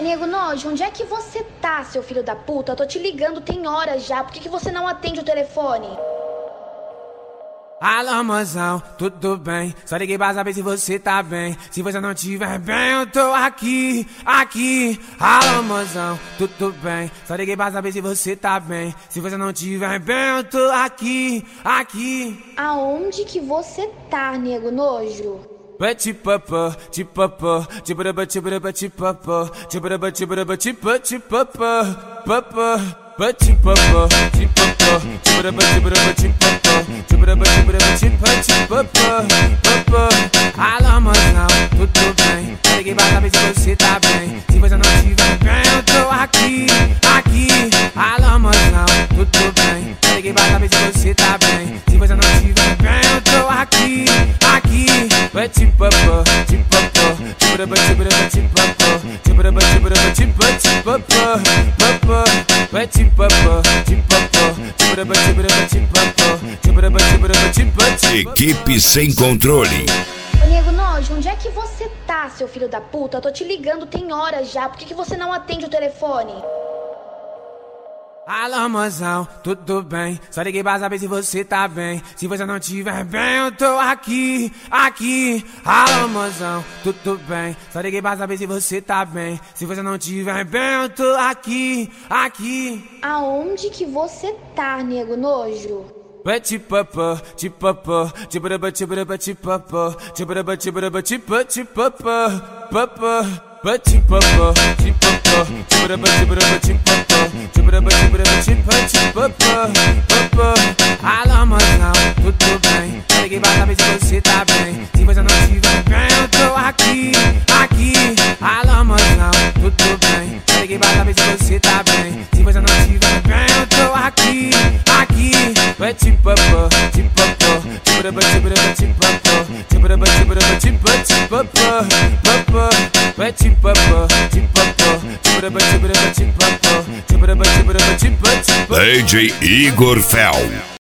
Nego Nojo, onde é que você tá, seu filho da puta? Eu tô te ligando, tem horas já. Por que você não atende o telefone? Alô, mozão, tudo bem? Só liguei pra saber se você tá bem. Se você não tiver bem, eu tô aqui. Alô, mozão, tudo bem? Só liguei pra saber se você tá bem. Se você não tiver bem, eu tô aqui. Aonde que você tá, Nego Nojo? Bati-papô, tipo-papô, tipo-papô, tipo-papô, tipo-papô, tipo-papô, tipo-papô, tipo-papô, tipo-papô, bati-papô, tipo-papô, tipo-papô, tipo-papô, tipo-papô, tipo-papô, tipo-papô, tipo-papô. Alô, mozão, tudo bem? Eu liguei pra saber se você tá bem. Se você não tiver bem, eu tô aqui. Alô, mozão, tudo bem? Eu liguei pra saber se você tá bem. Se você não tiver bem, eu tô aqui. Bati-papô, tipo-papô, tipo-papô, tipo-papô, tipo-papô, tipo-papô, tipo-papô, tipo-papô, bati-papô, tipo-papô, tipo-papô, tipo-papô, tipo-papô, tipo-papô, tipo-papô. Equipe sem controle. Nego Nojo, onde é que você tá, seu filho da puta? Eu tô te ligando, tem horas já. Por que você não atende o telefone? Alô, mozão, tudo bem? Só liguei pra saber se você tá bem. Se você não tiver bem, eu tô aqui. Alô, mozão, tudo bem? Só liguei pra saber se você tá bem. Se você não tiver bem, eu tô aqui. Aonde que você tá, Nego Nojo? Bati-papô, tipo-papô, tipo-papô, tipo-papô, tipo-papô, tipo-papô, tipo-papô, tipo-papô, tipo-papô, bati-papô, tipo-papô, tipo-papô, tipo-papô, tipo-papô, tipo-papô, tipo-papô, tipo-papô. Alô, mozão, tudo bem? Eu liguei pra saber se você tá bem. Se você não tiver bem, eu tô aqui. Alô, mozão, tudo bem? Eu liguei pra saber se você tá bem. Se você não tiver bem, eu tô aqui. Bati-papô, tipo-papô, tipo-papô, tipo-papô, tipo-papô, tipo-papô, tipo-papô, tipo-papô, bati-papô, tipo-papô, tipo-papô, tipo-papô, tipo-papô, tipo-papô, tipo-papô, tipo-papô. DJ Igor Fel.